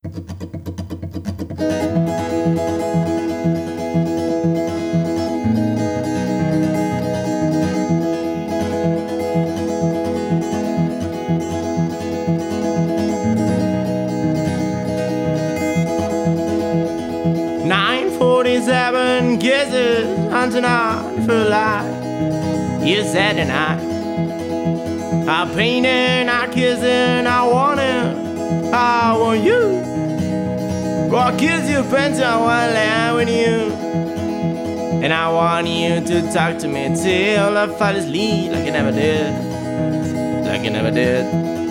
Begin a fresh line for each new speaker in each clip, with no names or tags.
"9:47 kisses hunting on for life." You said tonight, I'm painting, I'm kissing, I want you. Go kiss your pants, I want land with you. And I want you to talk to me till I fall asleep like you never did. Like you never did.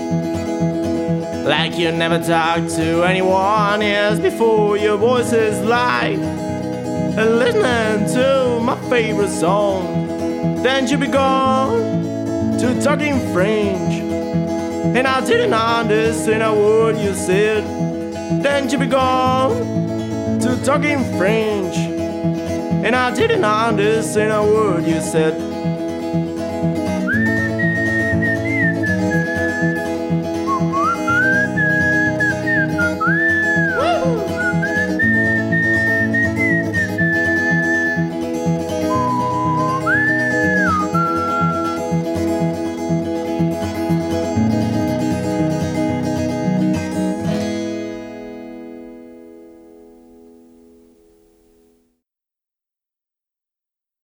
Like you never talked to anyone else before. Your voice is like listening to my favorite song. Then you began to talking French, and I didn't understand a word you said. Then you began to talking French, and I didn't understand a word you said.